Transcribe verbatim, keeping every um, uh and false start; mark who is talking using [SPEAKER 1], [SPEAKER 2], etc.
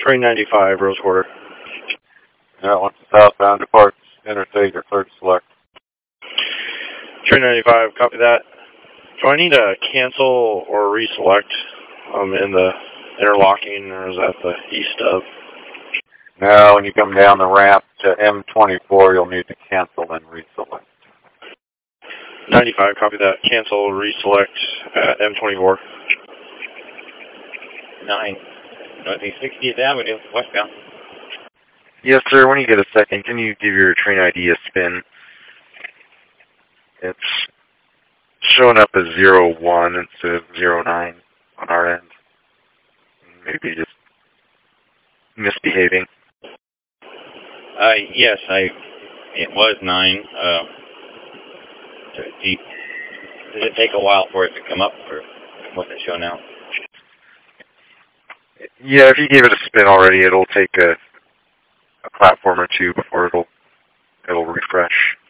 [SPEAKER 1] Train ninety-five, Rose Quarter.
[SPEAKER 2] Yeah, once the southbound departs interstate, you're cleared to select.
[SPEAKER 1] Train ninety-five, copy that. Do I need to cancel or reselect um, in the interlocking, or is that the east of?
[SPEAKER 2] Now, when you come down the ramp to M twenty-four, you'll need to cancel and reselect.
[SPEAKER 1] ninety-five, copy that. Cancel, reselect at M twenty-four.
[SPEAKER 3] nine, Northeast sixtieth Avenue, westbound.
[SPEAKER 4] Yes, sir. When you get a second, can you give your train I D a spin? It's showing up as zero one instead of zero nine on our end. Maybe just misbehaving.
[SPEAKER 3] Uh, yes, I, it was nine. Uh, does it take a while for it to come up, or what's it show now?
[SPEAKER 4] Yeah, if you gave it a spin already, it'll take a, a platform or two before it'll